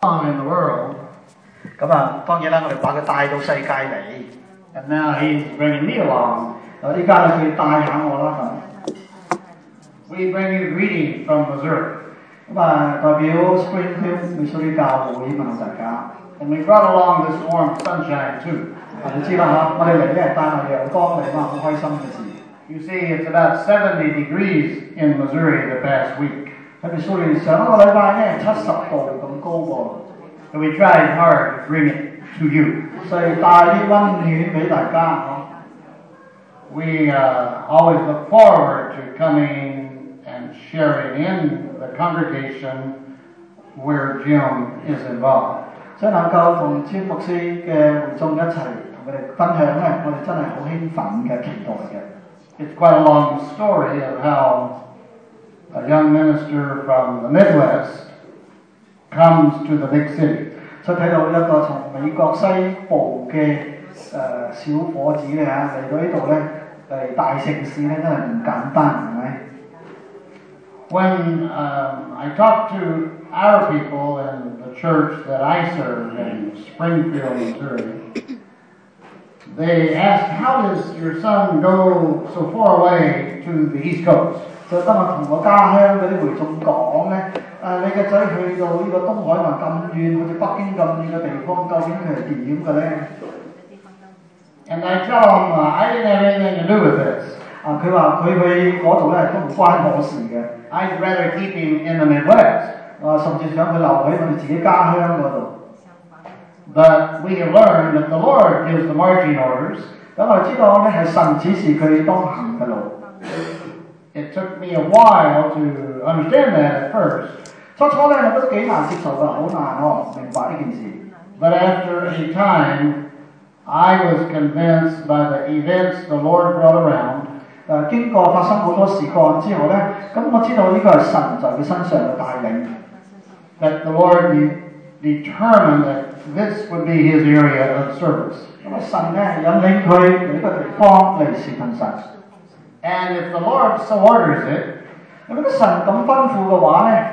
in the world. 咁啊，當然啦，我哋把佢帶到世界嚟。 And now he's bringing me along. 依家咧佢帶下我啦咁。 We bring you greetings from Missouri. 咁啊，代表 Springfield Missouri 教會問候大家。 And we brought along this warm sunshine too. 你知啦嚇，我哋嚟咧帶埋陽光嚟嘛，好開心嘅事。 You see, it's about 70 degrees in Missouri the past week. 喺 Missouri 上一個禮拜咧70度咁高喎。 So we tried hard to bring it to you. 所以帶啲溫暖俾大家。 We always look forward to coming and sharing in the congregation where Jim is involved. 所以能夠同詹牧師嘅會眾一齊同佢哋分享咧，我哋真係好興奮嘅，期待嘅。 It's quite a long story of how a young minister from the Midwest comes to the big city. 所以睇到一個從美國西部嘅小伙子咧嚇嚟到呢度咧嚟大城市咧真係唔簡單，係咪？ When I talk to our people in the church that I serve in Springfield, Missouri, they ask, how does your son go so far away to the East Coast? 所以當我同我家鄉嗰啲會眾講咧，你個仔去到呢個東海岸咁遠，好似北京咁遠嘅地方，究竟佢係點嘅咧？ And I tell them, I didn't have anything to do with this. 佢話佢去嗰度咧都唔關我事嘅。 I'd rather keep him in the Midwest. 甚至想佢留喺我哋自己家鄉嗰度。 But we have learned that the Lord gives the marching orders. 咁我知道咧係神指示佢當行嘅路。 It took me a while to understand that at first. 初初咧我都幾難接受㗎，好難明白呢件事。 But after a time, I was convinced by the events the Lord brought around. 經過發生好多事幹之後咧，咁我知道呢個係神在佢身上嘅帶領。That the Lord determined that this would be his area of service. 咁神咧引領佢嚟呢個地方嚟侍奉神。 And if the Lord so orders it, 咁如果神咁吩咐嘅話咧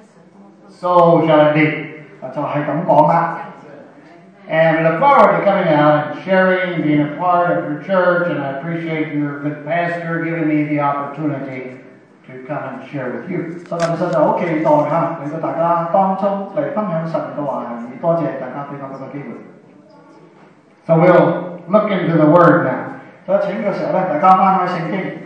so shall it be. 就係咁講啦。 And we look forward to coming out and sharing, being a part of your church, and I appreciate your good pastor giving me the opportunity to come and share with you. 實在好期待嚇嚟到大家當中嚟分享神嘅話語，多謝大家俾我咁嘅機會。 So we'll look into the Word now. 所以請嘅時候咧，大家翻開聖經。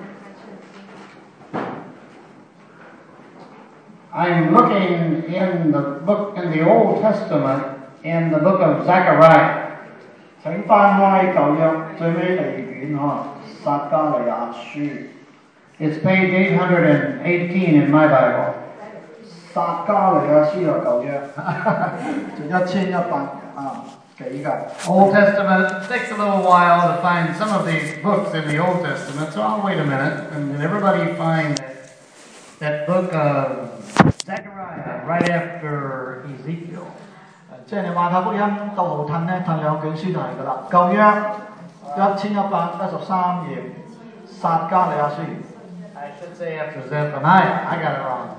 I'm looking in the Old Testament, in the book of Zechariah. 請翻開舊約最尾離卷撒迦利亞書。 It's page 818 in my Bible. 撒迦利亞書有舊約，就1100幾㗎。 Old Testament takes a little while to find some of these books in the Old Testament, so I'll wait a minute and everybody find that book of Zechariah right after Ezekiel. 即係你馬太福音到後褪咧，褪兩卷書就係㗎啦。舊約1113頁，撒迦利亞書。 I should say after Zephaniah. I got it wrong.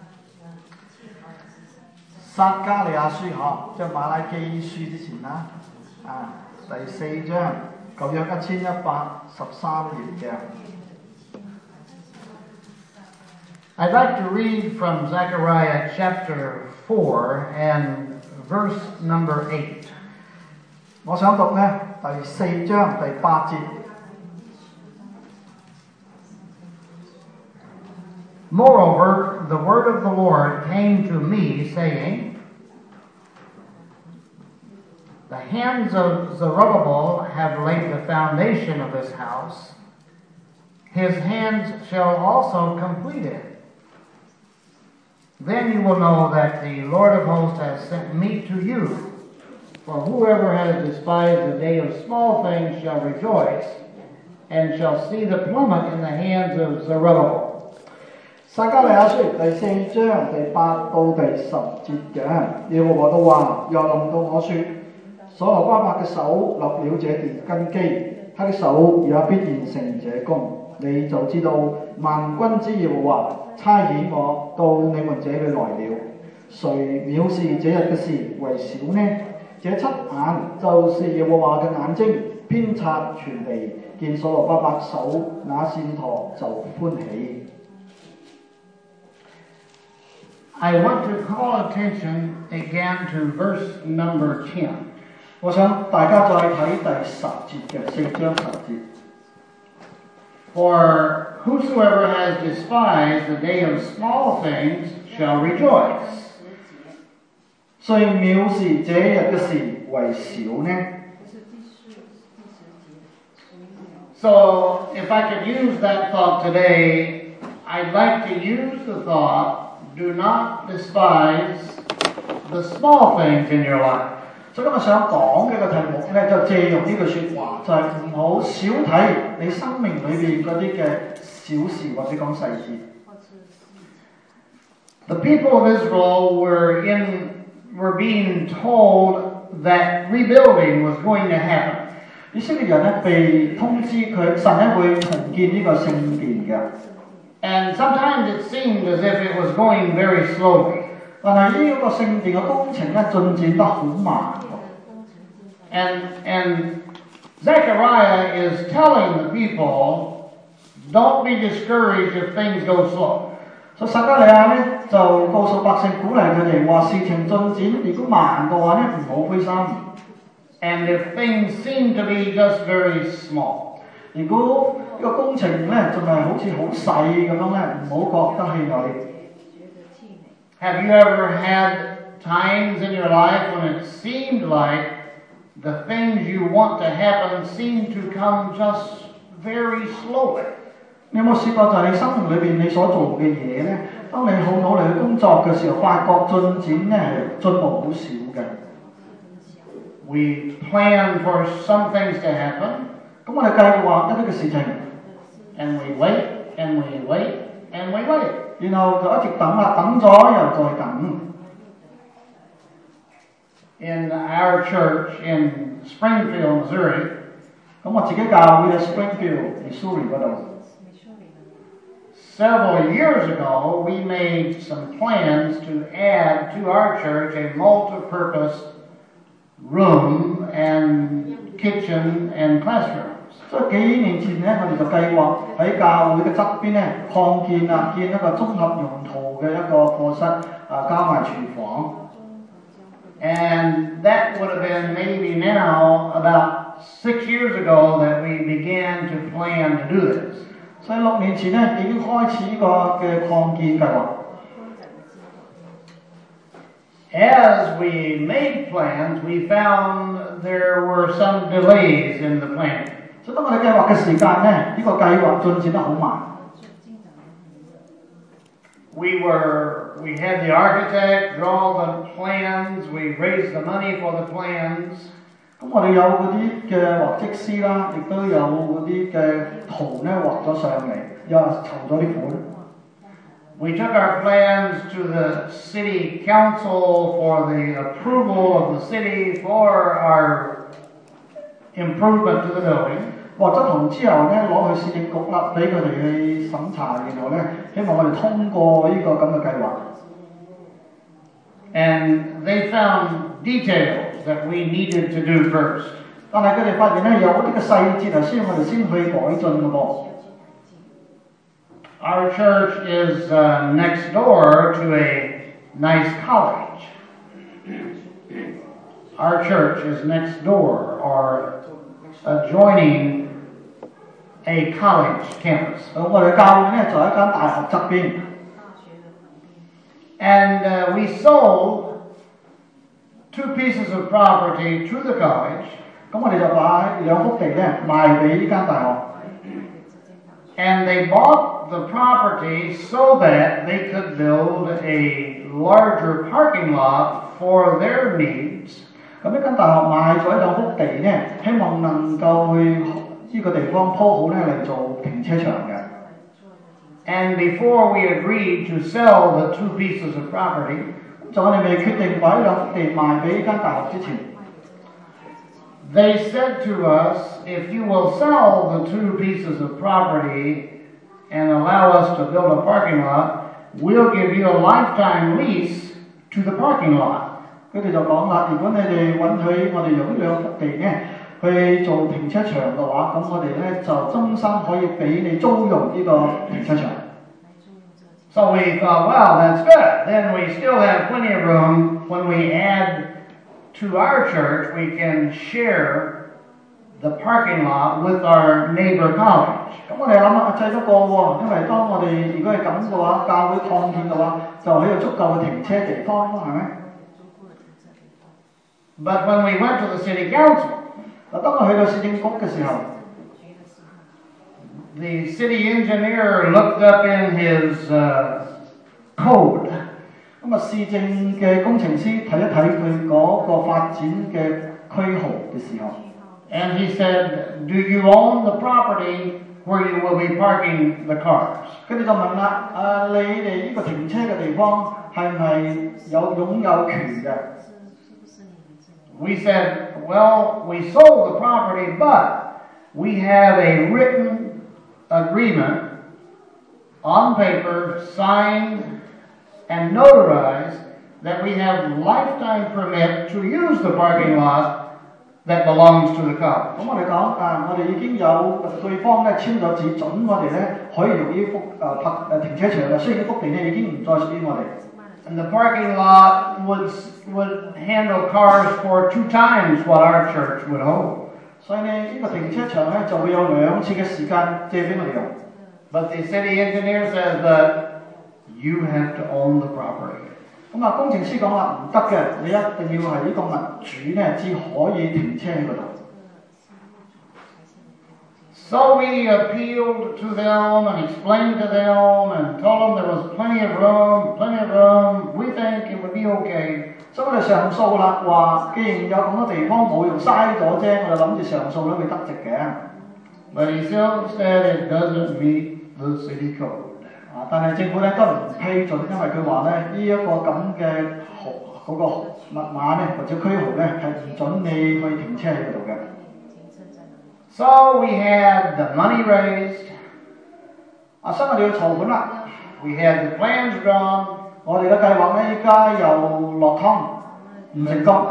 撒迦利亞書即係馬拉基書之前啦。第4章，舊約1113頁嘅。 I'd like to read from Zechariah chapter 4 and verse number 8. 我想讀咧第4章第8節。 Moreover, the word of the Lord came to me, saying, The hands of Zerubbabel have laid the foundation of this house. His hands shall also complete it. Then you will know that the Lord of hosts has sent me to you. For whoever has despised the day of small things shall rejoice, and shall see the plummet in the hands of Zerubbabel. 撒迦利亞書第4章第8到第10節嘅，耶和華都話：又臨到我說，所羅巴伯嘅手立了這殿根基，他的手也必完成這工。你就知道萬軍之耶和華差遣我到你們這裏來了。 誰藐視這日嘅事為小呢？這7眼就是耶和華嘅眼睛，遍察全地，見所羅巴伯手那線鉈就歡喜。 I want to call attention again to verse number 10. 我想大家再睇第10節嘅4章10節。 For whosoever has despised the day of small things shall rejoice. 誰藐視這日嘅事為小呢？ So, if I could use that thought today, I'd like to use the thought, do not despise the small things in your life. 所以今日想講嘅個題目咧，就借用呢句説話，就係唔好少睇你生命裏邊嗰啲嘅小事，或者講細節。 The people of Israel were being told that rebuilding was going to happen. 以色列人咧被通知佢神咧會重建呢個聖殿嘅， And sometimes it seemed as if it was going very slowly. 但係呢個聖殿嘅工程咧進展得好慢。 And Zechariah is telling the people, don't be discouraged if things go slow. 所以撒迦利亞咧就告訴百姓，鼓勵佢哋話事情進展如果慢嘅話咧，唔好灰心。 And if things seem to be just very small. 如果呢個工程咧仲係好似好細咁樣咧，唔好覺得氣餒。 Have you ever had times in your life when it seemed like the things you want to happen seem to come just very slowly? 你有冇試過就係你生命裏邊你所做嘅嘢咧，當你好努力去工作嘅時候，發覺進展咧係進步好少嘅。 We plan for some things to happen. 咁我哋計劃一啲嘅事情 And we wait, and we wait, and we wait. 然後就一直等啦，等咗又再等。 In our church in Springfield, Missouri, 咁我自己教會喺 Springfield, Missouri 嗰度。 several years ago, we made some plans to add to our church a multi-purpose room and kitchen and classrooms. 所以幾年前咧，我哋就計劃喺教會嘅側邊咧擴建啊，建一個綜合用途嘅一個課室啊，加埋廚房。 And that would have been maybe now about 6 years ago that we began to plan to do this. 所以6年前咧已經開始呢個嘅擴建計劃。 As we made plans, we found there were some delays in the planning. 所以當我哋計劃嘅時間咧，呢個計劃進展得好慢。 We had the architect draw the plans, we raised the money for the plans. 咁我哋有嗰啲嘅畫則師啦，亦都有嗰啲嘅圖咧畫咗上嚟，又籌咗啲款。 We took our plans to the city council for the approval of the city for our improvement to the building. 畫咗圖之後咧，攞去市政局啦，俾佢哋去審查，然後咧希望我哋通過呢個咁嘅計劃。 And they found details that we needed to do first. 但係佢哋發現咧有啲嘅細節係需要我哋先去改進嘅噃。 Our church is next door to a nice college. Our church is next door or adjoining a college campus. 我哋教會咧就喺間大學側邊。 And we sold 2 pieces of property to the college. 咁我哋就把2幅地咧賣俾呢間大學。 And they bought the property so that they could build a larger parking lot for their needs. 咁呢間大學買咗2幅地咧，希望能夠去呢個地方鋪好咧嚟做停車場嘅。 And before we agreed to sell the 2 pieces of property, 就我哋未決定把呢2幅地賣俾呢間大學之前 they said to us, if you will sell the 2 pieces of property and allow us to build a parking lot, we'll give you a lifetime lease to the parking lot. 佢哋就講啦，如果你哋允許我哋用呢兩幅地呢去做停車場嘅話，咁我哋呢就終身可以俾你租用呢個停車場。 So we thought, well, that's good. Then we still have plenty of room. When we add to our church, we can share the parking lot with our neighbor college. 咁我哋諗啊，制得過喎，因為當我哋如果係咁嘅話，教會擴建嘅話，就會有足夠嘅停車地方咯，係咪？ But when we went to the city council, 當我去到市政局嘅時候， the city engineer looked up in his code. 咁啊，市政嘅工程師睇一睇佢嗰個發展嘅區號嘅時候， And he said, do you own the property where you will be parking the cars? 佢哋就問啦：你哋呢個停車嘅地方係咪擁有權嘅？ We said, well, we sold the property, but we have a written agreement on paper, signed and notarized, that we have lifetime permit to use the parking lot that belongs to the college. 咁我哋講我哋已經有對方咧簽咗字，準我哋咧可以用呢幅停車場嘅，雖然呢幅地咧已經唔再屬於我哋。 And the parking lot would handle cars for 2 times what our church would hold. 所以呢個停車場咧就會有2次嘅時間借俾我哋用。 But the city engineer says that you have to own the property. 咁工程師講啦，唔得嘅，你一定要係呢個物主咧至可以停車喺嗰度。 So we appealed to them and explained to them and told them there was plenty of room. We think it would be okay. 所以我哋上訴啦，話既然有咁多地方冇用，嘥咗啫，我哋諗住上訴咧會得直嘅。 But he still said it doesn't meet the city code. 但係政府咧都唔批准，因為佢話咧呢一個咁嘅嗰個密碼咧或者區號咧係唔准你去停車喺嗰度嘅。 So we had the money raised. 所以我哋要籌款啦。 We had the plans drawn. 我哋嘅計劃咧依家又落空，唔成功。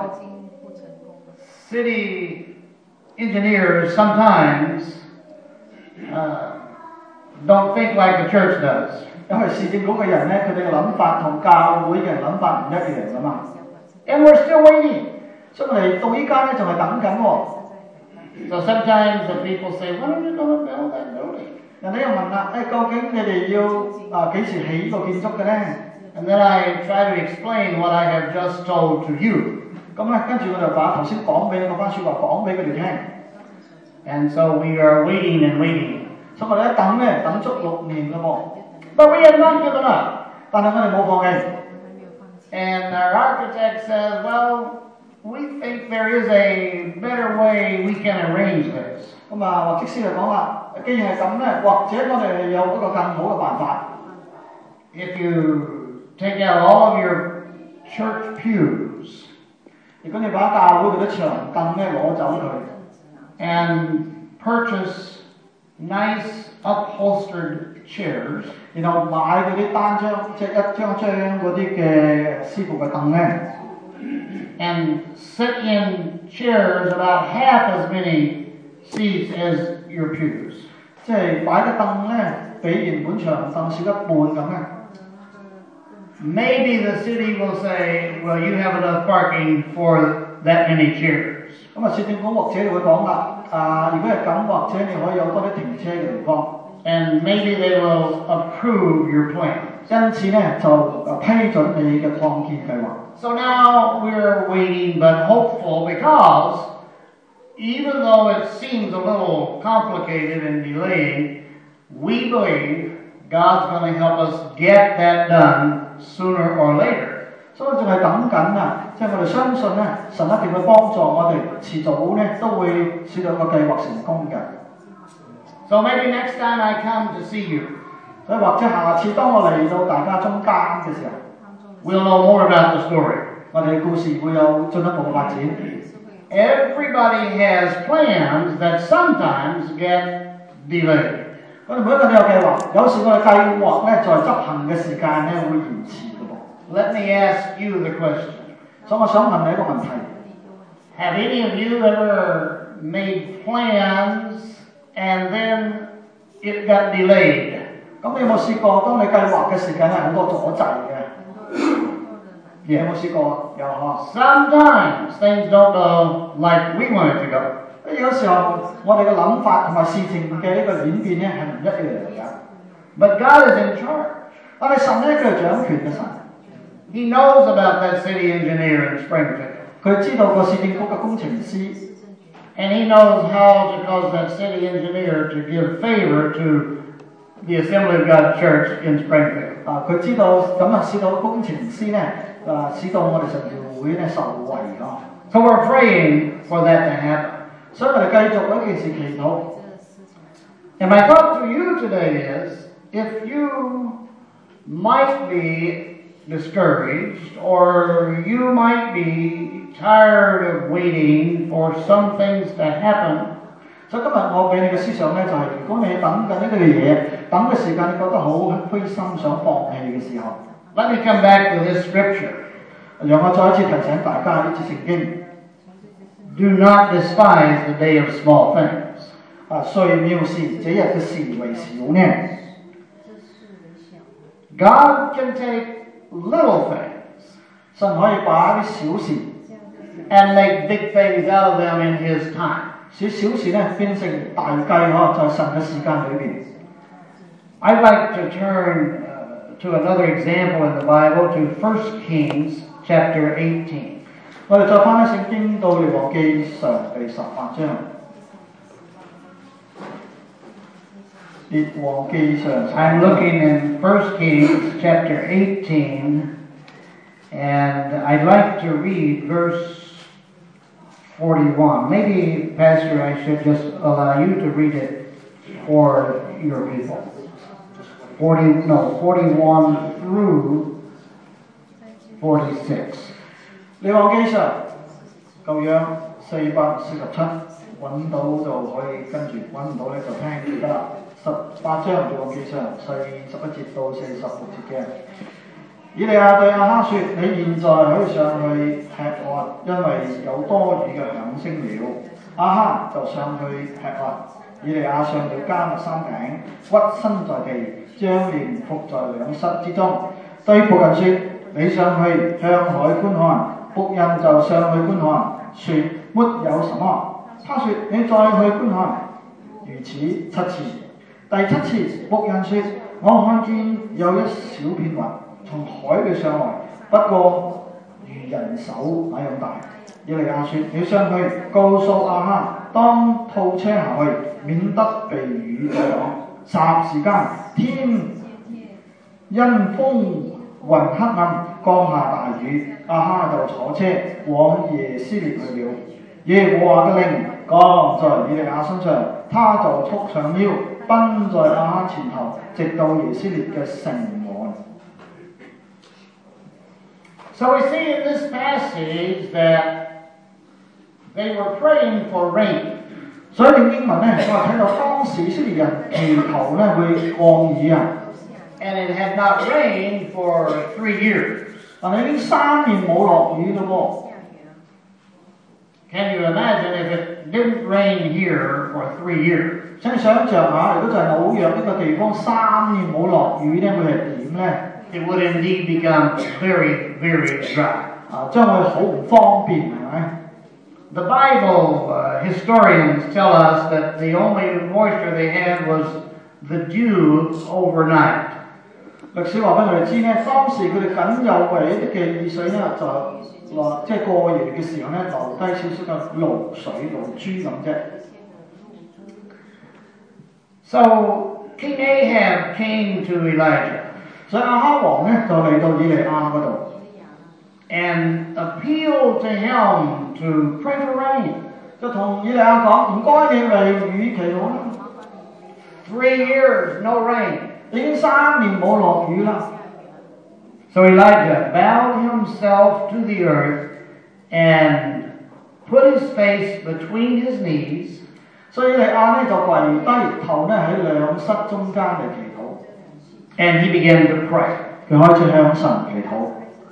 City engineers sometimes don't think like the church does. 因為市政局嘅人咧，佢哋嘅諗法同教會嘅人諗法唔一樣噶嘛。 And we're still waiting. 所以我哋到依家咧仲係等緊喎。 So sometimes the people say, when are you going to build that building? 人哋又問啦，究竟你哋要幾時起呢個建築嘅咧？ And then I try to explain what I have just told to you. 咁咧，跟住我就把頭先講俾嗰番説話講俾佢哋聽。 And so we are waiting and waiting. 所以我哋一等咧，等足6年嘞喎。 But we have not given up. 但係我哋冇放棄。 And our architect says, well, we think there is a better way we can arrange this. 咁或者師就講啦，既然係咁咧，或者我哋有嗰個更好嘅辦法。 If you take out all of your church pews, 如果你把教會嗰啲長凳咧攞走佢 and purchase nice upholstered chairs, 然後買嗰啲單張，即係一張嗰啲嘅師傅嘅凳咧， and sit in chairs about half as many seats as your pews. 即係擺嘅凳咧比原本長凳少一半咁咧。 Maybe the city will say, well, you have enough parking for that many chairs. 咁市政局或者會講啦，如果係咁，或者你可以有多啲停車嘅地方。 And maybe they will approve your plan. 因此咧就批准你嘅擴建計劃。 So now we're waiting but hopeful, because even though it seems a little complicated and delaying, we believe God's going to help us get that done sooner or later. 所以我仲係等緊即係我哋相信咧，神一定會幫助我哋，遲早咧都會使到個計劃成功嘅。 So maybe next time I come to see you, 所以或者下次當我嚟到大家中間嘅時候， we'll know more about the story. 我哋嘅故事會有進一步嘅發展。 Everybody has plans that sometimes get delayed. 我哋每一個都有計劃，有時我哋計劃咧在執行嘅時間咧會延遲嘅噃。 Let me ask you the question. 所以我想問你一個問題。 Have any of you ever made plans and then it got delayed? 咁你有冇試過，當你計劃嘅時間係好多阻滯嘅？有冇試過？有嗬。 Sometimes things don't go like we want it to go. 有時候我哋嘅諗法同埋事情嘅呢個演變咧係唔一樣嘅。 But God is in charge. 但係神咧佢係掌權嘅神。 He knows about that city engineer in Springfield. 佢知道個市政局嘅工程師。 And he knows how to cause that city engineer to give favor to the Assembly of God Church in Springfield. 佢知道咁使到工程師咧使到我哋神教會咧受惠咯。 So we're praying for that to happen. 所以我哋繼續嗰件事祈禱。 And my thought to you today is, if you might be discouraged or you might be tired of waiting for some things to happen, 所以今日我俾你嘅思想咧就係，如果你等緊呢個嘢，等嘅時間你覺得好灰心想放棄嘅時候 let me come back to this scripture. 讓我再一次提醒大家呢節聖經。 Do not despise the day of small things. 誰藐視這日嘅事為小呢？ God can take little things 神可以把啲小事 and make big things out of them in His time. 使小事咧變成大計嗬，在神嘅時間裏邊。 I'd like to turn to another example in the Bible, to 1 Kings chapter 18. 我哋再翻喺聖經到列王記上第18章。列王記上 I'm looking in 1 Kings chapter 18, and I'd like to read verse 41. Maybe, Pastor, I should just allow you to read it for your people. 41 through 46. 列王記上舊約447，揾到就可以跟住，揾唔到咧就聽記得啦。18章列王記上41節到46節嘅。以利亞對亞哈說：你現在可以上去吃喝，因為有多雨嘅響聲了。亞哈就上去吃喝。以利亞上了加密山頂，屈身在地，將臉伏在兩膝之中，對僕人說：你上去向海觀看。僕人就上去觀看，說：沒有什麼。他說：你再去觀看。如此7次。第7次，僕人說：我看見有一小片雲從海裏上來，不過如人手那樣大。以利亞說：你上去告訴亞哈，當套車下去，免得被雨阻擋。霎時間，天因風雲黑暗，降下大雨。亞哈就坐車往耶斯列去了。耶和華嘅靈降在以利亞身上，他就束上腰，奔在亞哈前頭，直到耶斯列嘅城門。 So we see in this passage that they were praying for rain. 所以段經文咧，我睇到當時以色列人祈求咧會降雨啊。 And it had not rained for 3 years. 但係已經3年冇落雨咯噃。 Can you imagine if it didn't rain here for 3 years? 請你想像下，如果就係紐約呢個地方3年冇落雨咧，會係點咧？ It would indeed become very, very dry. 將會好唔方便，係咪？ The Bible historians tell us that the only moisture they had was the dew overnight. 歷史話俾我哋知咧，當時佢哋僅有為一啲嘅雨水咧，就落即係過夜嘅時候咧，留低少少嘅露水露珠咁啫。 So King Ahab came to Elijah. 所以亞哈王咧就嚟到以利亞嗰度 and appealed to him to pray for rain. 就同以利亞講：唔該你為雨祈禱啦。 3 years no rain. 已經3年冇落雨啦。 So Elijah bowed himself to the earth and put his face between his knees. 所以以利亞咧就跪低，頭咧喺兩膝中間嚟祈禱。 And he began to pray. 佢開始向神祈禱。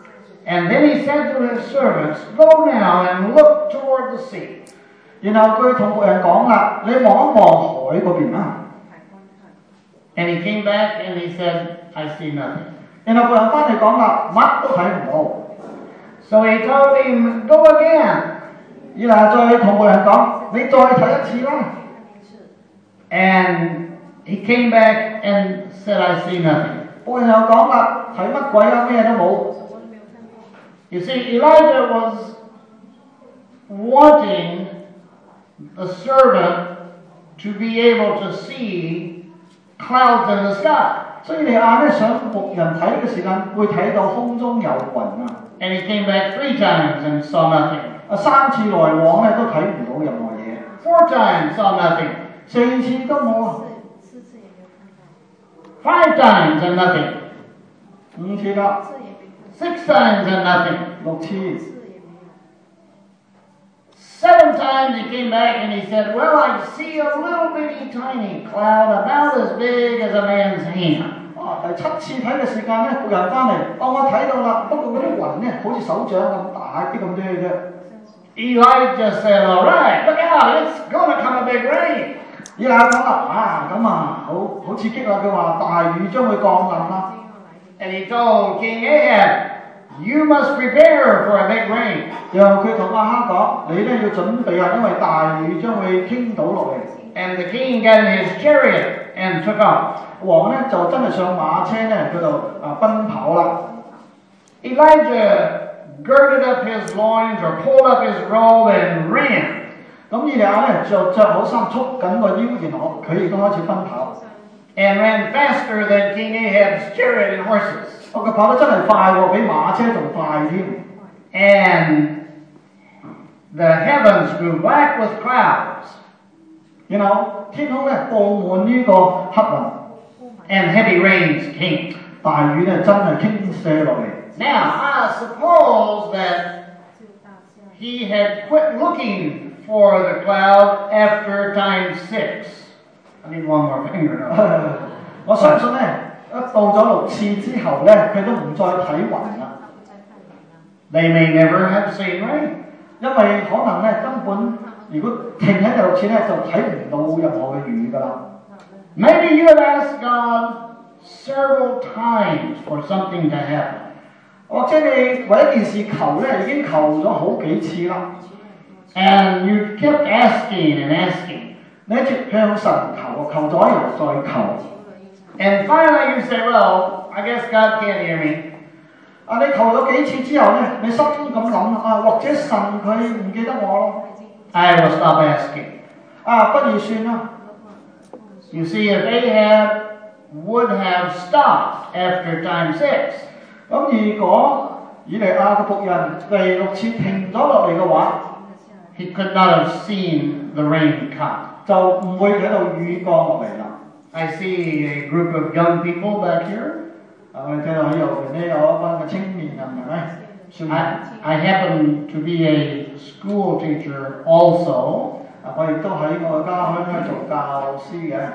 And then he said to his servants, Go now and look toward the sea. 然後佢同僕人講啦，你望一望海嗰邊啦。 And he came back and he said, I see nothing. 然後僕人翻嚟講啦，乜都睇唔到。 So he told him, Go again. 然後再同僕人講，你再睇一次啦。 And he came back and said, I see nothing. 僕人又講啦，睇乜鬼啊，咩都冇。 You see, Elijah was wanting the servant to be able to see clouds in the sky. 所以利亞咧想僕人睇嘅時間，會睇到空中有雲啊。 And he came back 3 times and saw nothing. 3次來往咧都睇唔到任何嘢。 4 times saw nothing. 4次都冇啊。 5 times and nothing. 5次啦。 6 times and nothing. 6次。 7 times he came back and he said, Well, I see a little bitty tiny cloud about as big as a man's hand. 第7次睇嘅時間咧，僕人翻嚟，我睇到啦，不過嗰啲雲咧好似手掌咁大啲咁多嘅啫。 Elijah said, All right, look out, it's going to come a big rain. 以利亞講啦，咁啊，好刺激啦！佢話大雨將會降臨啦。 And he told King Ahab, You must prepare for a big rain. 然後佢同亞哈講：你咧要準備啊，因為大雨將會傾倒落嚟。 And the king got in his chariot and took off. 王咧就真係上馬車咧，佢就奔跑啦。 Elijah girded up his loins or pulled up his robe and ran. 咁以利亞咧着好衫，束緊個腰，然後佢亦都開始奔跑。 And ran faster than King Ahab's chariot and horses. 佢跑得真係快喎，比馬車仲快添。 And the heavens grew black with clouds. 然後天空咧佈滿呢個黑雲。 And heavy rains came. 大雨咧真係傾瀉落嚟。 Now, I suppose that he had quit looking for the cloud after time 6. I need one more finger. 我相信咧，到咗6次之後咧，佢都唔再睇雲啦。 They may never have seen rain. 因為可能咧根本如果停喺第6次咧，就睇唔到任何嘅雨㗎啦。 Maybe you have asked God several times for something to happen. 或者你為一件事求咧，已經求咗好幾次啦。 And you kept asking and asking. 你一直向神求，求咗又再求。 And finally you say, Well, I guess God can't hear me. 你求咗幾次之後咧，你心中咁諗或者神佢唔記得我咯。 I will stop asking. 不如算啦。 You see, if Ahab would have stopped after time 6, 咁如果以利亞嘅僕人第6次停咗落嚟嘅話， he could not have seen the rain come. 就唔會睇到雨降落嚟啦。 I see a group of young people back here. 我哋睇到喺右邊咧有一班嘅青年人係咪？ I happen to be a school teacher also. 我亦都喺我嘅家鄉咧做教師嘅。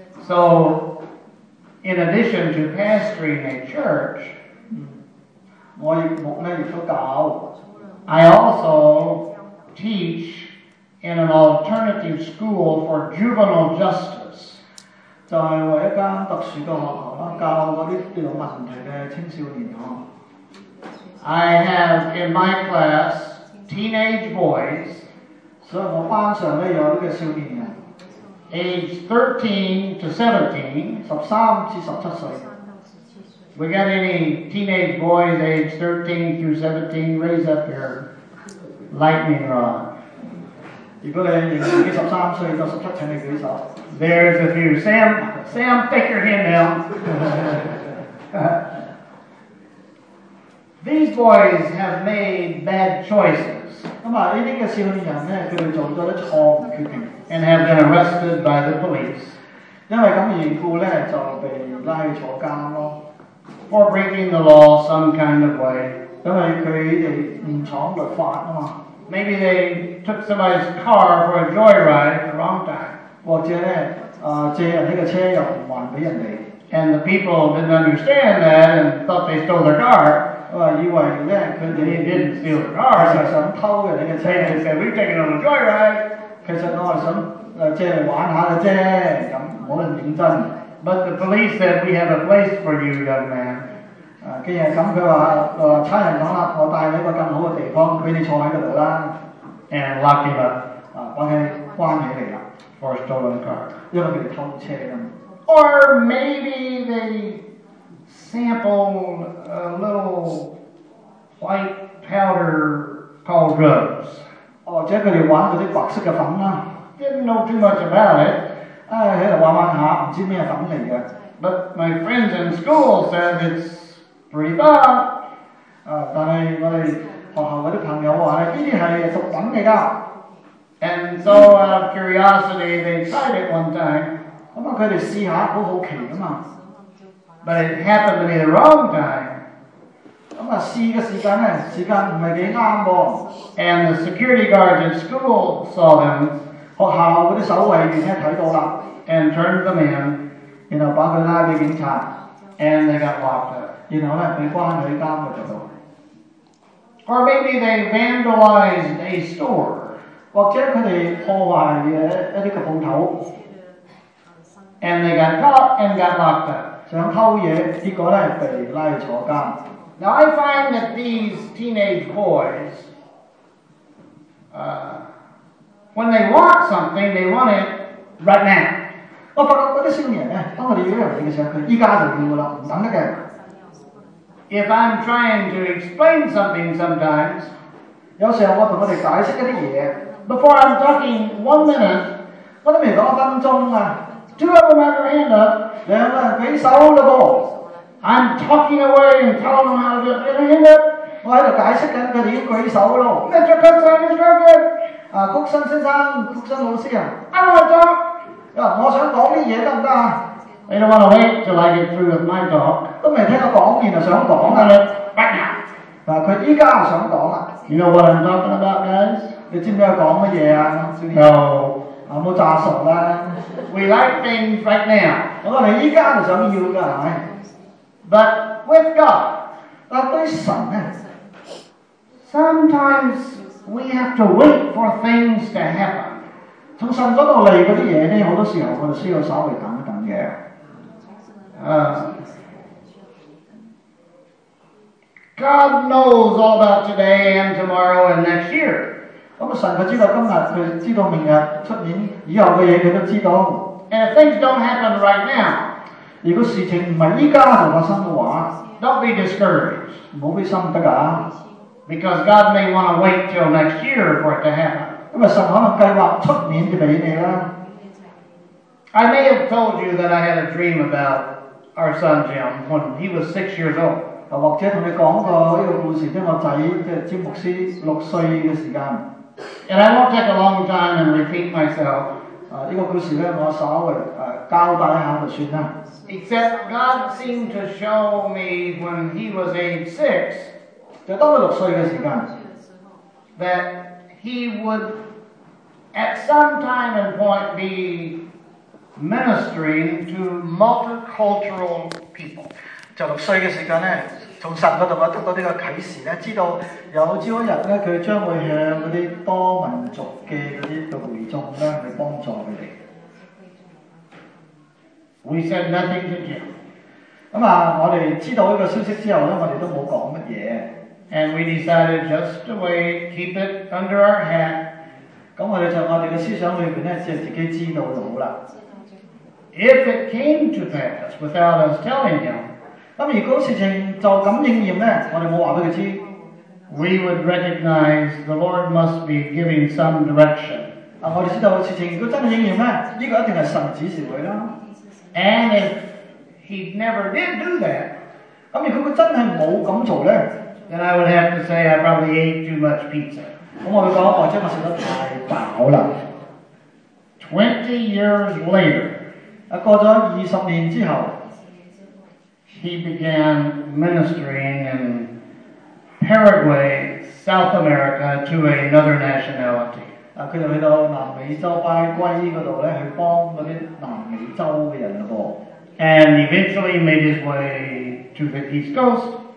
So, in addition to pastoring a church, 我亦都教。 I also teach in an alternative school for juvenile justice. 就係為一間特殊嘅學校啦，教嗰啲有問題嘅青少年啊。 I have in my class teenage boys. 所以我班上咧有呢個少年人 age 13 to 17. 13至17歲。 We got any teenage boys age 13 through 17? Raise up your lightning rod. 如果你認自己13歲到17，請你舉手。 There's a few. Sam, take your hand down. These boys have made bad choices. 呢啲嘅少年人咧，佢哋做咗啲錯誤決定 and have been arrested by the police. 因為咁緣故咧，就被拉去坐監咯。 For breaking the law some kind of way. 因為佢哋唔闖律法啊嘛。 Maybe they took somebody's car for a joyride at the wrong time. 或者咧，借人呢個車又唔還俾人哋。 And the people didn't understand that and thought they stole their car. 我話以為咧佢 They 哋 didn't steal the 其 car. 實想偷嘅你嘅 They 車， just said, we've taken on a joyride. 其實我係想借嚟玩下嘅啫，咁冇人認真。 But the police said, we have a place for you, young man. 既然咁，佢話差人講啦，我帶你一個更好嘅地方，俾你坐喺嗰度啦。 And locked him up 把佢關起嚟啦， for a stolen car. 因為佢哋偷車㗎嘛。 Or maybe they sampled a little white powder called drugs. 或者佢哋玩嗰啲白色嘅粉啦， Didn't know too much about it. 喺度玩下，唔知咩粉嚟嘅。 But my friends in school said it's pretty bad. 但係我哋學校嗰啲朋友話咧，呢啲係毒品嚟㗎。 And so out of curiosity, they tried it one time. 咁佢哋試下，好好奇㗎嘛。 But it happened to be the wrong time. 試嘅時間唔係幾啱喎。 And the security guards at school saw them 學校嗰啲守衛員咧睇到啦， and turned them in, 然後把佢拉俾警察， and they got locked up. 然後咧被關喺監獄度。 Or maybe they vandalized a store. 或者佢哋破壞嘅一啲嘅鋪頭， And they got caught and got locked up. 想偷嘢，結果咧被拉去坐監。 Now I find that these teenage boys, when they want something, they want it right now. 我發覺嗰啲少年咧，當佢哋要一樣嘢嘅時候，佢依家就要㗎啦，唔等得嘅。 If I'm trying to explain something sometimes, 有時候我同佢哋解釋一啲嘢， before I'm talking 1 minute, 我都未講1分鐘啊， 2 of them have their hand up. 兩個人舉手咯 I'm talking away and telling them how to do it. Get their hand up. 噃，我喺度解釋緊，佢哋已經舉手咯。 Mr. Cookson, Mr. Cookson, 谷生先生、谷生老師啊， I want to talk. 我想講啲嘢得唔得啊？ They don't want to wait till I get through with my talk. 都未聽我講完就想講 I want 啦。 it right now. 佢依家想講啦， You know what I'm talking about, guys? 你知唔知佢講乜嘢啊？ No. 冇詐傻啦， We like things right now. 我哋依家就想要㗎，係咪？ But with God, 但對神咧， sometimes we have to wait for things to happen. 從神嗰度嚟嗰啲嘢咧，好多時候我哋需要稍微等一等嘅。 God knows all about today and tomorrow and next year. 咁神佢知道今日，佢知道明日、出年以後嘅嘢，佢都知道。 And if things don't happen right now, 如果事情唔係依家就發生嘅話， don't be discouraged. 唔好悲心得㗎。 Because God may want to wait till next year for it to happen. 因為神可能計劃出年就俾你啦。 I may have told you that I had a dream about our son Jim when he was 6 years old. 或者同你講過呢個故事，即係我仔即係詹牧師6歲嘅時間。 And I won't take a long time and repeat myself. 呢個故事咧，我稍微交代一下就算啦。 Except God seemed to show me when he was age 6 就當佢6歲嘅時間， that he would at some time and point be ministering to multicultural people. 就6歲嘅時間咧，從神嗰度我得到呢個啟示咧，知道有朝一日咧，佢將會向嗰啲多民族嘅嗰啲嘅會眾咧去幫助佢哋。 We said nothing to Jim. 我哋知道呢個消息之後咧，我哋都冇講乜嘢。 And we decided just to wait, keep it under our hat. 咁我哋嘅思想裏邊咧，即係自己知道就好啦。 If it came to pass without us telling him, 咁如果事情就咁應驗咧，我哋冇話俾佢知， we would recognize the Lord must be giving some direction. 我哋知道事情如果真係應驗咧，呢個一定係神指示佢啦。 And if he never did do that, 咁如果佢真係冇咁做咧， then I would have to say I probably ate too much pizza. 咁我會講，或者我食得太飽啦。 20 years later, 過咗20年之後， he began ministering in Paraguay, South America, to another nationality. 佢就去到南美洲巴圭嗰度咧，去幫嗰啲南美洲嘅人咯噃。 And eventually made his way to the East Coast.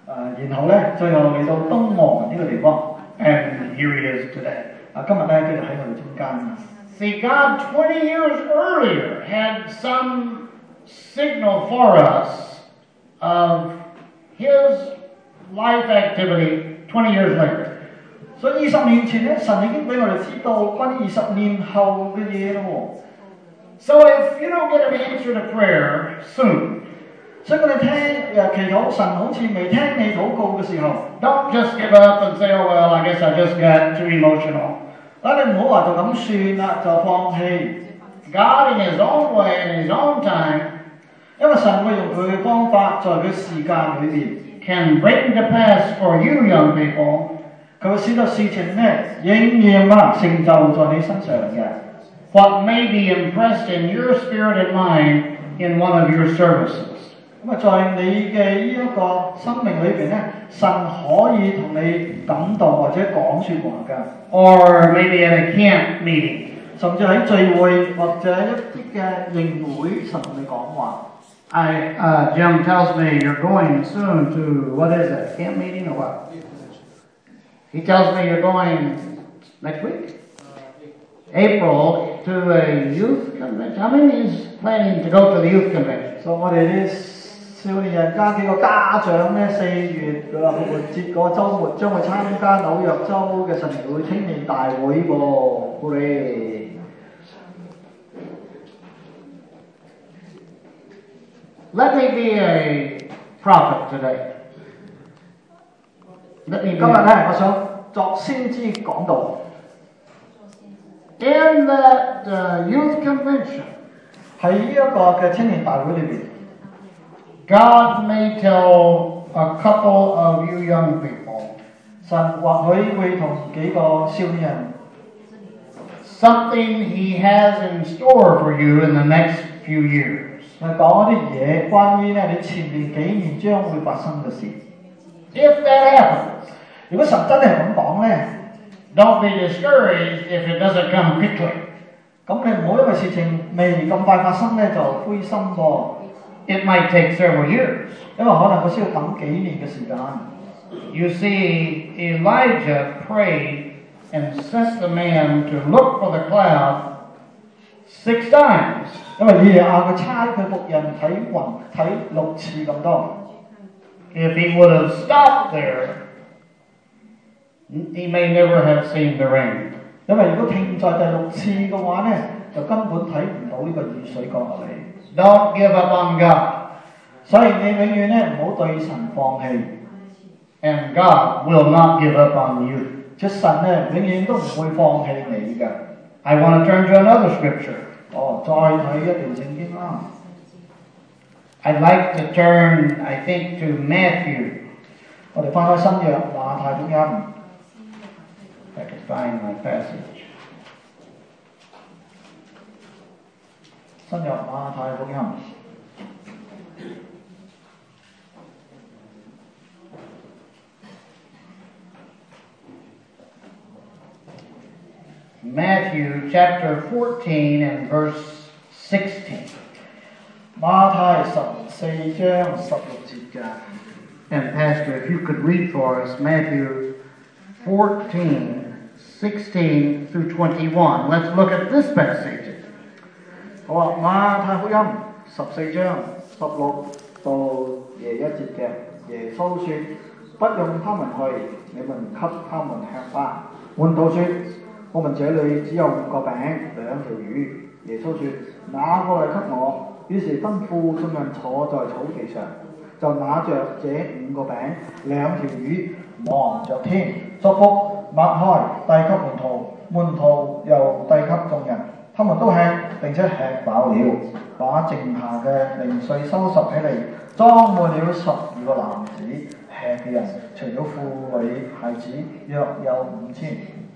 然後咧最後嚟到東望呢個地方。 And here he is today. 今日咧佢就喺我哋中間。 See, God 20 years earlier had some signal for us of His life activity 20 years later. 所以20年前咧，神已經俾我哋知道關於20年後嘅嘢咯。 So if you don't get an answer to prayer soon, 所以我哋祈禱神好似未聽你禱告嘅時候， don't just give up and say, oh, well, I guess I just got too emotional. 你唔好話就咁算啦，就放棄。 God in His own way, in His own time, 因為神會用佢嘅方法，在佢時間裏邊 can bring to pass for you, young people, 佢會使到事情咧應驗成就在你身上嘅。 what may be impressed in your spirit and mind in one of your services. 在你嘅呢一個生命裏邊咧，神可以同你感動或者講説話㗎。 Or maybe at a camp meeting. 甚至喺聚會或者一啲嘅營會，神同你講話。 Jim tells me you're going soon to, what is it, camp meeting or what? He tells me you're going next week? April to a youth convention. How many is planning to go to the youth convention? 所以我哋啲少年人家幾個家長咧，4月嘅復活節嗰個週末將會參加紐約州嘅神會青年大會喎，好咧！ Let me be a prophet today. 今日咧，我想作先知講道。 In that youth convention, 喺呢一個嘅青年大會裏邊 God may tell a couple of you young people 神或許會同幾個少年人 something He has in store for you in the next few years. 講一啲嘢，關於咧你前面幾年將會發生嘅事。 If that happens, 如果神真係咁講咧， don't be discouraged if it doesn't come quickly. 咁你唔好因為事情未咁快發生咧就灰心噃。 It might take several years. 因為可能佢需要等幾年嘅時間。 You see, Elijah prayed and sent the man to look for the cloud 6 times. 因為以利亞佢差佢僕人睇雲睇6次咁多。 If he would have stopped there, he may never have seen the rain. 因為如果停在第6次嘅話咧，就根本睇唔到呢個雨水降落嚟。 Don't give up on God. 所以你永遠咧唔好對神放棄。 And God will not give up on you. 即神咧永遠都唔會放棄你嘅。 I want to turn to another scripture. 再睇一條聖經啦。 I'd like to turn, I think, to Matthew. 我哋翻開新約馬太福音。 If I could find my passage. 新約馬太福音。 Matthew chapter 14 and verse 16. 馬太14章16節嘅。 And Pastor, if you could read for us Matthew 14, 16 through 21. Let's look at this passage. 好啊，馬太福音14章16到21節嘅。耶穌說：不用他們去，你們給他們吃吧。門徒說：我們這裏只有5個餅2條魚。耶穌說：拿過來給我。於是吩咐眾人坐在草地上，就拿着這5個餅2條魚，望着天，祝福，擘開，遞給門徒，門徒又遞給眾人。他們都吃並且吃飽了，把剩下嘅零碎收拾起嚟，裝滿了12個籃子。吃嘅人除咗婦女孩子，約有5000。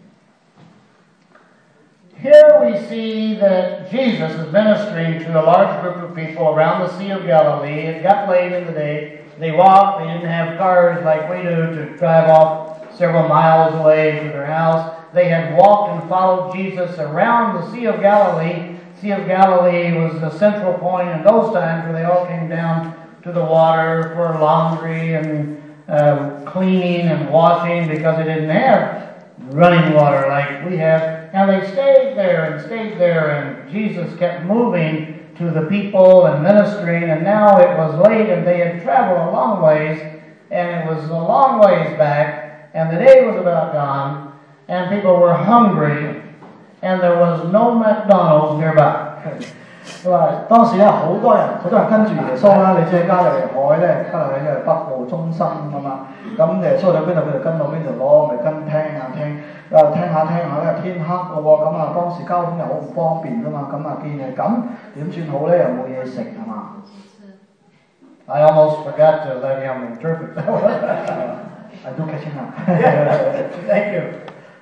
Here we see that Jesus is ministering to a large group of people around the Sea of Galilee. It got late in the day. They walked. They didn't have cars like we do to drive off several miles away to their house. They had walked and followed Jesus around the Sea of Galilee. Sea of Galilee was the central point in those times where they all came down to the water for laundry and cleaning and washing because they didn't have running water like we have. And they stayed there, and Jesus kept moving to the people and ministering, and now it was late, and they had traveled a long ways, and it was a long ways back, and the day was about gone, and people were hungry, and there was no McDonald's nearby. 當時咧好多人跟住耶穌啦，你知加利利海咧，加利利係北部中心㗎嘛，咁耶穌去邊度佢就跟到邊度攞，咪跟聽下咧天黑咯喎，咁啊當時交通又好唔方便㗎嘛，咁啊見係咁點算好咧？又冇嘢食係嘛？ I almost forgot to let him interpret that one. I do catching up. Thank you.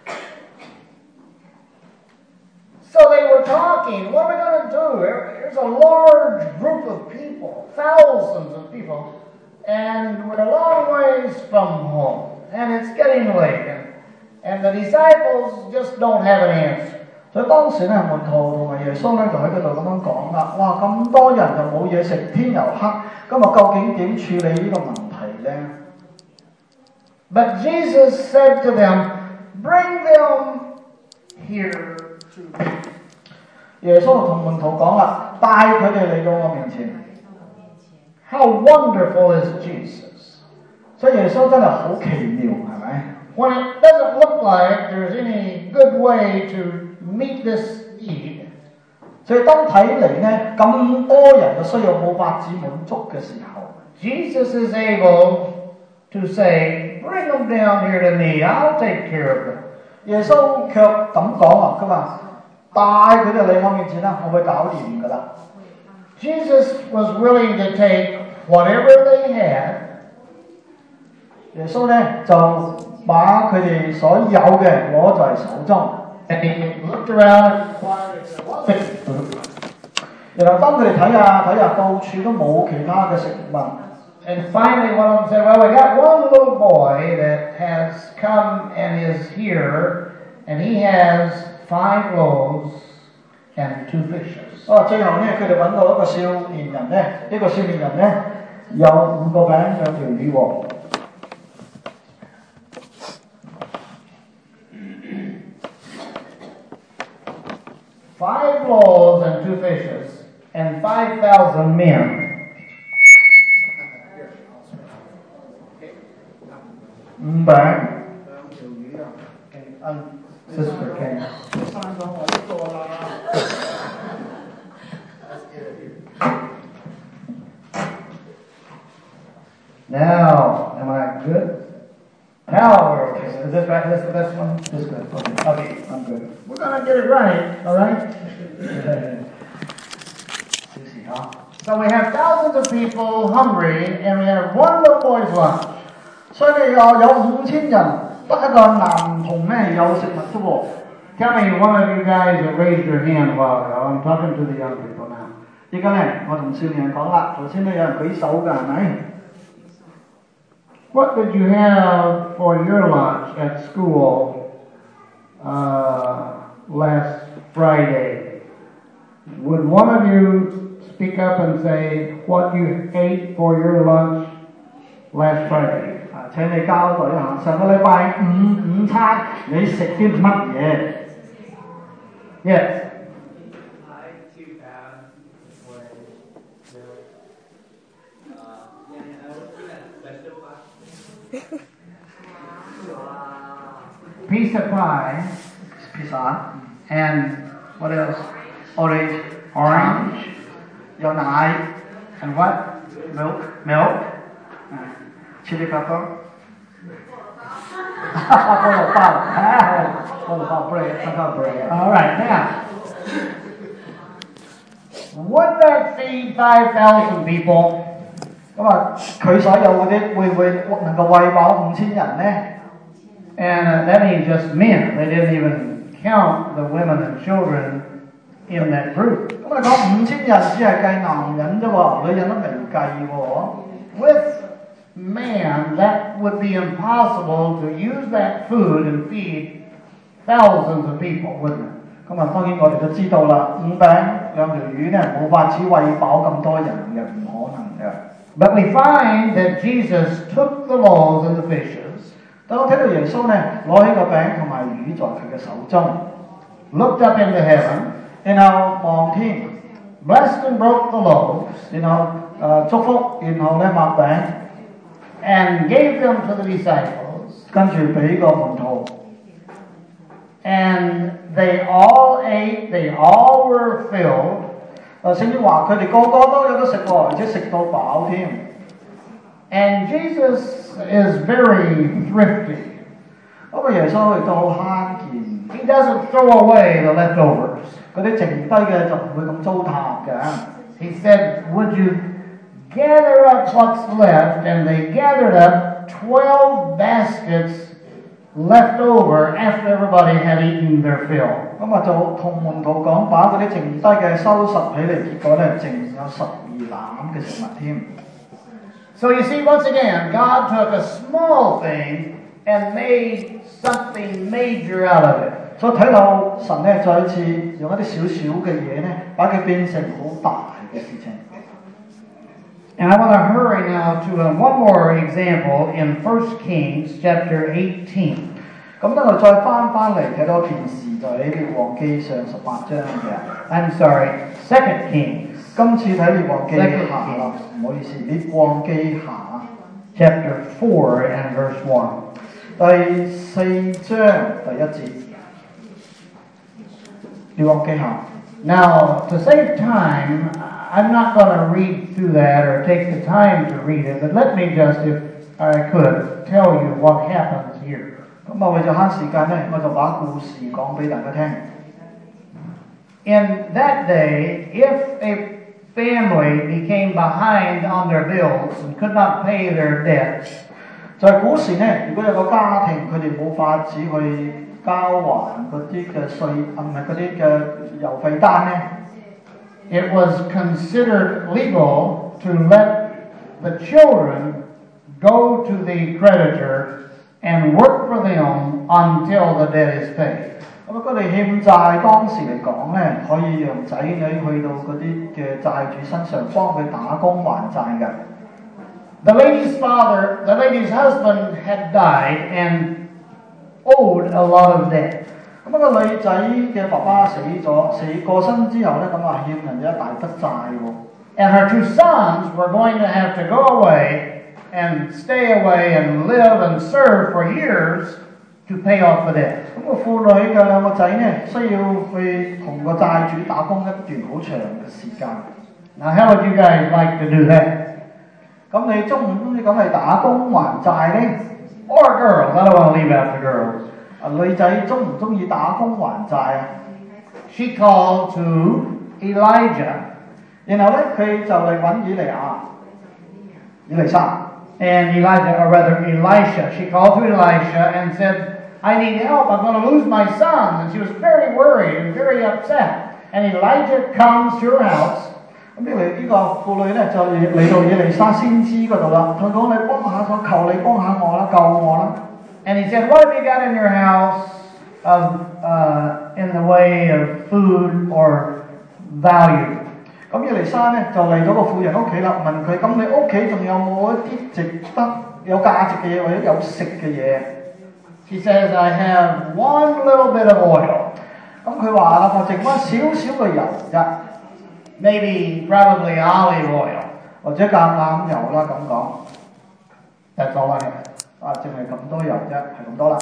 So they were talking, what are we going to do? There's a large group of people, thousands of people, and we're a long ways from home, and it's getting late, and the disciples just don't have an answer. 所以當時咧，門徒同埋耶穌咧就喺嗰度咁樣講啦。哇！咁多人就冇嘢食，天又黑，咁啊究竟點處理呢個問題咧 But Jesus said to them, bring them here to me. 耶穌同門徒講啦，帶佢哋嚟到我面前。 How wonderful is Jesus! 所以耶穌真係好奇妙，係咪 When it doesn't look like there's any good way to meet this need, 所以當睇嚟咧，咁多人嘅需要冇法子滿足嘅時候 Jesus is able to say, bring them down here to me, I'll take care of them. 耶穌卻咁講啊，佢話帶佢哋嚟我面前啦，我會搞掂㗎啦。 Jesus was willing to take whatever they had. 耶穌咧就把佢哋所有嘅攞在手中。 And he looked around and inquired if there was any food. 然後當佢哋睇下，到處都冇其他嘅食物。 And finally one of them said, well, we got one little boy that has come and is here, and he has 5 loaves and 2 fishes. 最後咧，佢哋揾到一個少年人咧，呢個少年人咧有5個餅2條魚喎。 5 loaves and 2 fishes, and 5,000 men. 5餅2條魚啊 ，Sister King. Now, am I good? Now we're okay. Is this right? This one? This good. Okay, I'm good. we're gonna get it right, all right? So we have thousands of people hungry, and we have one little boy's lunch. 所以你有5000人，得一個男童咧有食物啫喎。 Tell me, one of you guys that raised your hand a while ago. I'm talking to the young people now. 依家咧，我同少年人講啦，頭先都有人舉手㗎，係咪？ What did you have for your lunch at school last Friday? Would one of you speak up and say what you ate for your lunch last Friday? 請你交代一下，上個禮拜五餐你食啲乜嘢 Yes. Piece of pie. Pizza. And what else? Orange. 有奶 And what? Milk. Chili pepper. 菠蘿包 bread. Some kind of bread. All right, now. Would that feed 5,000 people? 咁啊，佢所有嗰啲會唔會能夠餵飽5000人咧？ And that means just men. They didn't even count the women and children in that group. 咁你講5000人只係計男人啫喎，女人都未計喎。 With man, that would be impossible to use that food and feed thousands of people, wouldn't it? 咁啊，當然我哋都知道啦，5餅2條魚咧冇法子餵飽咁多人嘅，唔可能嘅。 But we find that Jesus took the loaves and the fishes, 當我睇到耶穌呢攞起個餅同埋魚在佢嘅手中， looked up into heaven, 然後望天， blessed and broke the loaves, 然後祝福，然後呢擘餅， and gave them to the disciples, 跟住俾個門徒， and they all ate, they all were filled. 聖經話佢哋個個都有得食喎，而且食到飽添。 And Jesus is very thrifty. 不過耶穌亦都好慳儉， He doesn't throw away the leftovers. 嗰啲剩低嘅就唔會咁糟蹋嘅。 He said, would you gather up what's left? And they gathered up 12 baskets left over after everybody had eaten their fill. 咁啊就同門徒講，把嗰啲剩低嘅收拾起嚟，結果咧剩有12籃嘅食物添。 So you see, once again, God took a small thing and made something major out of it. 所以睇到神咧再一次用一啲少少嘅嘢咧，把佢變成好大嘅事情。 And I want to hurry now to one more example in 1 Kings chapter 18. 咁等我再翻嚟睇多件事，就喺列王記上18章嘅。 I'm sorry, 2 Kings 今次睇列王記下啦，唔好意思，列王記下 chapter 4 and verse 1. 第4章第1節。列王記下。 Now, to save time, I'm not going to read through that or take the time to read it, but let me just, if I could, tell you what happens here. 咁啊，為咗慳時間咧，我就把故事講俾大家聽。 In that day, if a family became behind on their bills and could not pay their debts, 就係古時咧，如果有個家庭佢哋冇法子去交還嗰啲嘅稅，唔係嗰啲嘅郵費單咧， it was considered legal to let the children go to the creditor and work for them until the debt is paid. 咁啊，佢哋欠債當時嚟講咧，可以讓仔女去到嗰啲嘅債主身上幫佢打工還債嘅。 The lady's husband had died and owed a lot of debt. 咁個女仔嘅爸爸死過身之後咧，咁啊欠人一大筆債喎。 And her 2 sons were going to have to go away and stay away and live and serve for years to pay off the debt. 咁個婦女嘅兩個仔咧，需要去同個債主打工一段好長嘅時間。 Now, how would you guys like to do that? 咁你中唔中意咁嚟打工還債咧？ Or girls? I don't want to leave out the girls. 女仔中唔中意打工還債啊？ She called to Elijah. 然後咧，佢就嚟揾以利沙。 And Elisha. She called to Elisha and said, I need help. I'm going to lose my son. And she was very worried and very upset. And Elijah comes to her house. 咁呢個婦女咧就嚟到以利沙先知嗰度啦，佢講你幫下我，求你幫下我啦，救我啦。 And he said, what have you got in your house in the way of food or value? 咁以利沙咧就嚟到個婦人屋企啦，問佢：咁你屋企仲有冇一啲值得有價值嘅嘢或者有食嘅嘢？ She says, I have one little bit of oil. 咁佢話啦，我剩翻少少嘅油啫。 Maybe, probably olive oil. 或者橄欖油啦咁講。 That's all I have. 淨係咁多油啫，係咁多啦。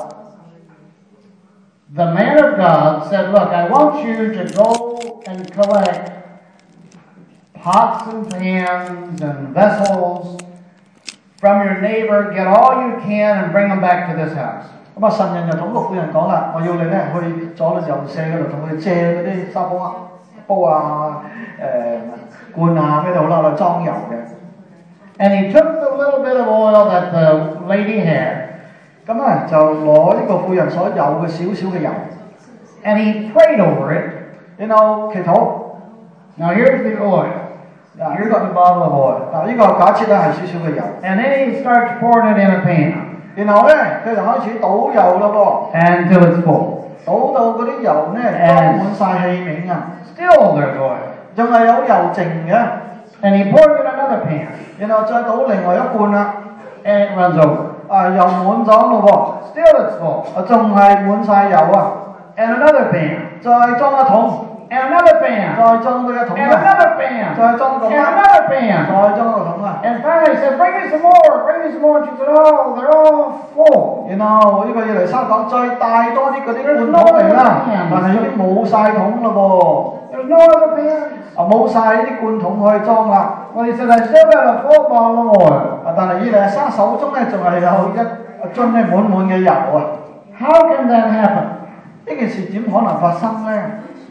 The man of God said, look, I want you to go and collect pots and pans and vessels from your neighbor, get all you can and bring them back to this house. 咁啊，神人就同個婦人講啦，我要你咧去咗油舍嗰度同佢借嗰啲沙煲啊、罐啊咩都好啦，嚟裝油嘅。 And he took the little bit of oil that the lady had. 咁咧就攞呢個婦人所有嘅少少嘅油 and he prayed over it. 然後祈禱。 Now here's the oil. Here's the bottle of oil. 嗱，呢個假設咧係少少嘅油。 And then he starts pouring it in a pan. 然後咧佢就開始倒油咯噃。 Until it's full. 倒到嗰啲油咧裝滿晒器皿啊。 Still there's oil. 仲係有油剩嘅。 And he pours in another pan. 然後再倒另外一罐啦， And it runs over. 又滿咗咯 Still it's full. 喎，仲係滿晒油啊， And another pan. 再裝一桶， And another pan. 再裝多一桶 And 啊， another pan. 再裝個 And 桶， another pan. 再裝個桶啊。 And finally he said, bring me some more. Bring me some more. She said, oh, they're all full. 然後呢個耶利沙講再帶多啲嗰啲罐頭嚟啦，但係已經冇晒桶咯 There's no other pan. 喎，冇晒啲罐桶可以裝啦。 Well, he said, I still got a full bottle of oil. 但係耶利沙手中咧仲係有一樽咧滿滿嘅油啊！ How can that happen? 呢件事點可能發生咧？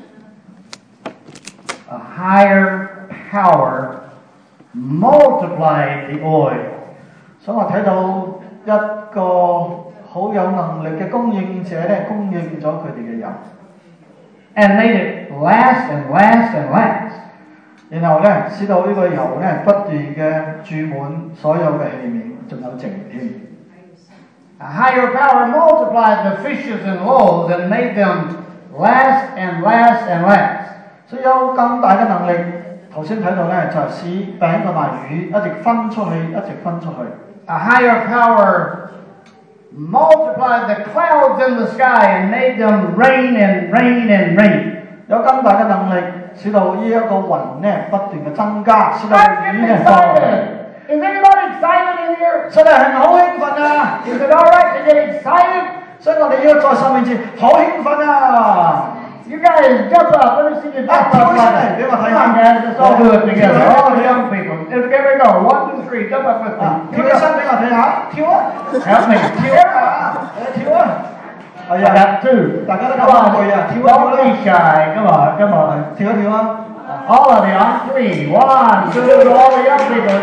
A higher power multiplied the oil. 所以我睇到一個好有能力嘅供應者咧，供應咗佢哋嘅油， And made it last and last and last. 然後咧使到呢個油咧不斷嘅注滿所有嘅器皿，仲有剩添。 A higher power multiplied the fishes and loaves and made them last and last and last. 所以有更大嘅能力，頭先睇到咧就係使餅同埋魚一直分出去，一直分出去。 A higher power multiplied the clouds in the sky and made them rain and rain and rain. 有更大嘅能力，使到呢一個雲咧不斷嘅增加，使到 I'm 雨 getting 咧多。 excited. Is anybody excited in here? 所以係咪好興奮啊？ Is it all right to get excited? 所以我哋要在神面前好興奮啊！ You guys jump up. Let me see you jump up. Come on, guys. Let's all do it together. All the young people. Here we go. 1, 2, 3. Jump up with me. 跳起身俾我睇下，跳啊！ Help me. 跳啊！跳啊！係 I 啊， got 2. 大家都 Come 咁 on. 去啊，跳 Don't 啊 be shy. Come on. Come on. 跳一跳啊！ All of you on 3. 1, 2. All the young people.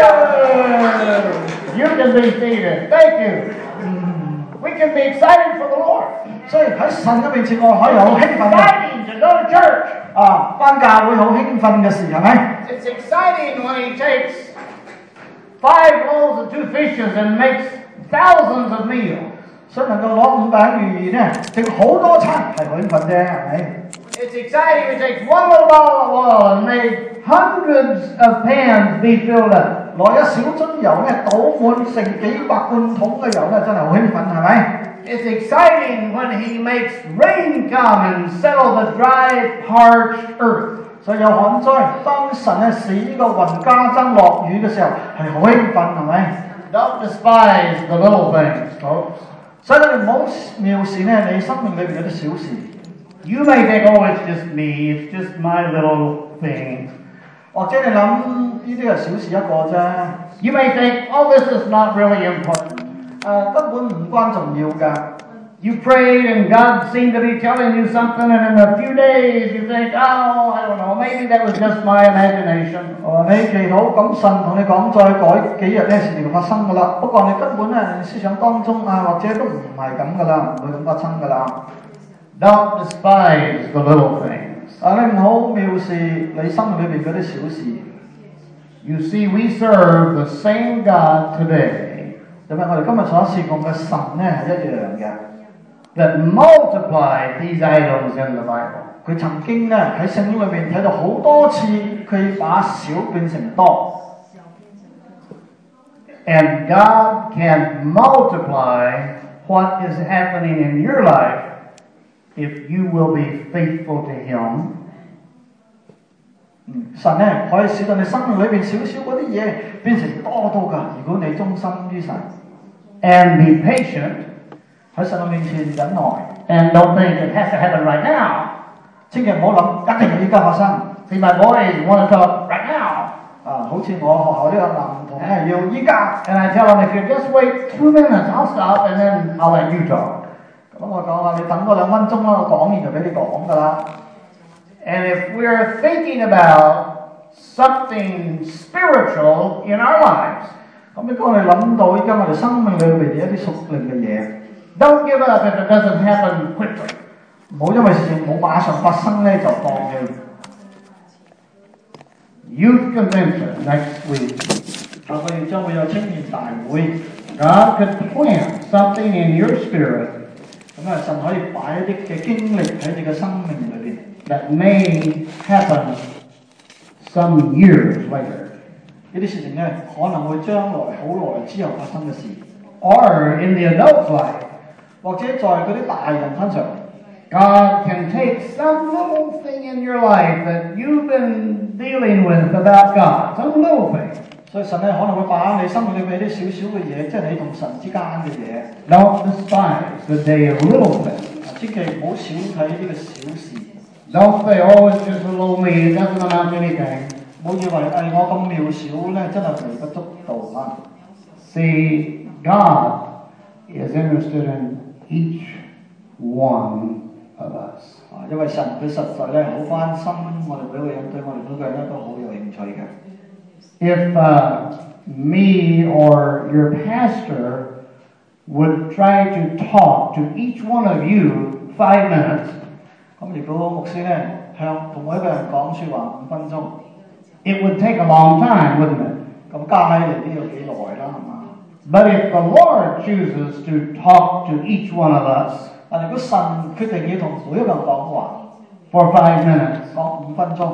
You can be seated. Thank you. We can be excited for the Lord. 所以喺神嘅面前，我可以好興奮啊！ Exciting to go to church. 返教會好興奮嘅事係咪？ It's exciting when he takes 5 loaves and 2 fishes and makes thousands of meals. 所以能夠攞5餅魚呢，整好多餐係好興奮啫，係咪？ It's exciting when he takes 1 little bottle of oil and made hundreds of pans be filled up. 攞一小樽油呢，倒滿成幾百罐桶嘅油呢，真係好興奮，係咪？ It's exciting when he makes rain come and settle the dry, parched earth. 所以有旱災，當神咧使呢個雲加增落雨嘅時候，係好興奮，係咪？ Don't despise the little things, folks. 所以你唔好藐視呢你生命裏邊嗰啲小事。 You may think, oh, it's just me, it's just my little thing. 或者你諗呢啲係小事一個啫， You may think, oh, this is not really important. 根本唔關重要㗎。 You prayed and God seemed to be telling you something, and in a few days you think, oh, I don't know, maybe that was just my imagination. 你祈禱咁神同你講再改幾日呢事情就發生㗎啦。不過你根本咧思想當中或者都唔係咁㗎啦，唔會咁發生㗎啦。 Don't despise the little things. 你唔好藐視你生命裏邊嗰啲小事。 You see, we serve the same God today 因為我哋今日所侍奉嘅神咧係一樣嘅。 that multiplied these items in the Bible. 佢曾經咧喺聖經裏面睇到好多次，佢把少變成多。 And God can multiply what is happening in your life if you will be faithful to Him. 神咧可以使到你生命裏邊少少嗰啲嘢變成多多㗎。如果你忠心於神 And be patient 喺神嘅面前忍耐， and don't think it has to happen right now. 千祈唔好諗一定係依家發生。 See, my boys want to talk right now. 好似我學校呢個男童咧要依家。 And I tell them, if you just wait 2 minutes, I'll stop and then I'll let you talk. 咁我講話你等多2分鐘啦，我講完就俾你講㗎啦。 And if we're thinking about something spiritual in our lives, 咁如果我哋諗到依家我哋生命裏邊一啲屬靈嘅嘢， don't give up if it doesn't happen quickly. 唔好因為事情冇馬上發生咧就放棄。 Youth convention next week. 下個月將會有青年大會， God could plant something in your spirit 咁神可以擺一啲嘅經歷喺你嘅生命裏邊， that may happen some years later. 呢啲事情咧，可能會將來好耐之後發生嘅事， Or in the adult's life, 或者在嗰啲大人身上， God can take some little thing in your life that you've been dealing with about God, some little thing. 所以神咧可能會把你生命裏邊啲少少嘅嘢，即係你同神之間嘅嘢， Don't despise the day of little things. 千祈唔好小睇呢個小事， Don't say, oh, it's just a little me, it doesn't amount to anything. 唔好以為我咁渺小咧，真係微不足道啊！ See, God is interested in each one of us. 因為神佢實在咧好關心我哋每一個人，對我哋每個人咧都好有興趣嘅。 If me or your pastor would try to talk to each one of you 5 minutes, 咁如果牧師咧同每一個人講説話5分鐘， it would take a long time, wouldn't it? 咁加起嚟都要幾耐啦，係嘛？ But if the Lord chooses to talk to each one of us 但如果神決定要同每一個人講話， for 5 minutes, 講5分鐘，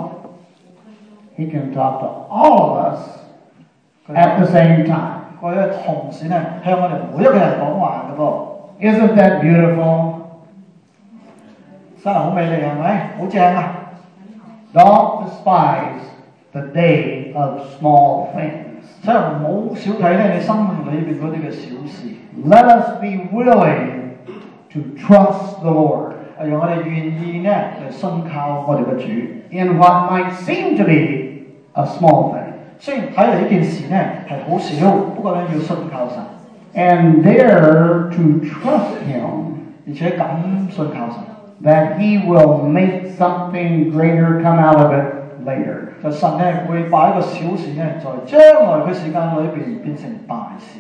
He can talk to all of us at the same time. 佢咧同時咧向我哋每一個人講話嘅噃， Isn't that beautiful? 真係好美麗係咪？好正啊！ Don't despise the day of small things. 真係唔好少睇咧你生命裏邊嗰啲嘅小事。 Let us be willing to trust the Lord 讓我哋願意咧嚟信靠我哋嘅主。 in what might seem to be a small thing. 雖然睇嚟呢件事咧係好少，不過咧要信靠神， And dare to trust Him 而且敢信靠神。 that He will make something greater come out of it later. 就神咧會把一個小事咧，在將來嘅時間裏邊變成大事。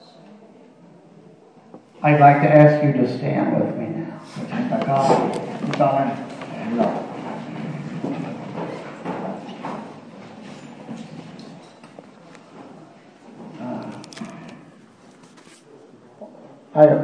I'd like to ask you to stand with me now. 請大家依家咧起立。 I